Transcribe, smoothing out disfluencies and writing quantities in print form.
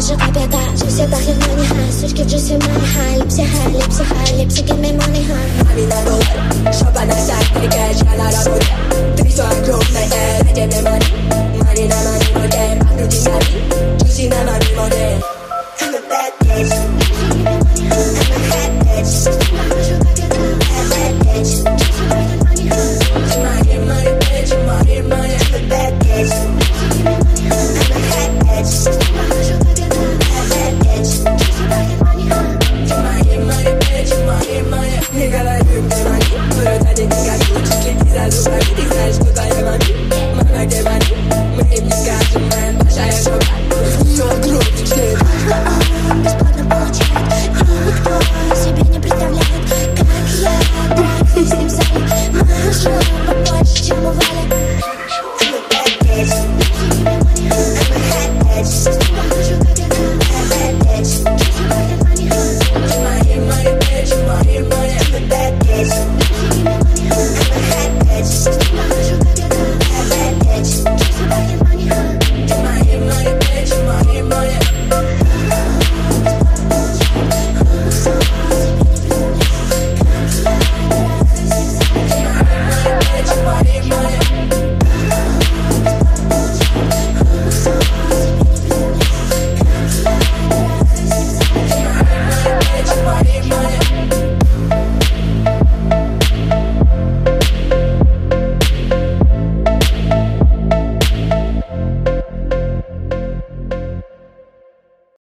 je répétais, je sais pas rien money high, сучки в джусе money high, lipsy high, lipsy high, lipsy give me money high. Money na road, shop on the side, the cash on the road. Three so I close my head, I get me money. Money na money, no damn, I do this money. Juicy na money, no damn. I'm a bad bitch.